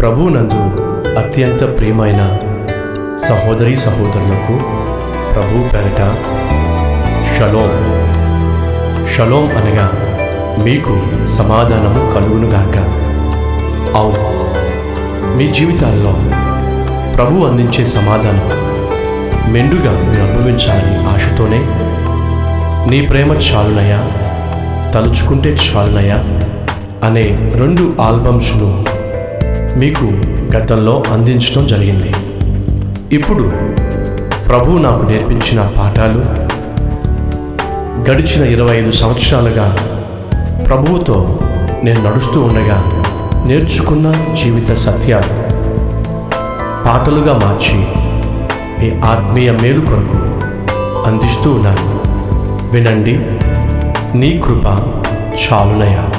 ప్రభువునందు అత్యంత ప్రియమైన సహోదరీ సహోదరులకు ప్రభు పేరట షలోం. షలోం అనగా మీకు సమాధానము కలుగునుగాక. అవును, మీ జీవితాల్లో ప్రభు అందించే సమాధానం మెండుగా మీరు అనుభవించాలని ఆశతోనే నీ ప్రేమ చాలునయా, తలుచుకుంటే చాలునయా అనే 2 ఆల్బమ్స్ను మీకు గతంలో అందించడం జరిగింది. ఇప్పుడు ప్రభు నాకు నేర్పించిన పాఠాలు, గడిచిన 25 సంవత్సరాలుగా ప్రభువుతో నేను నడుస్తూ ఉండగా నేర్చుకున్న జీవిత సత్యాలు పాటలుగా మార్చి మీ ఆత్మీయ మేలు కొరకు అందిస్తూ ఉన్నాను. వినండి, నీ కృప చాలునయా.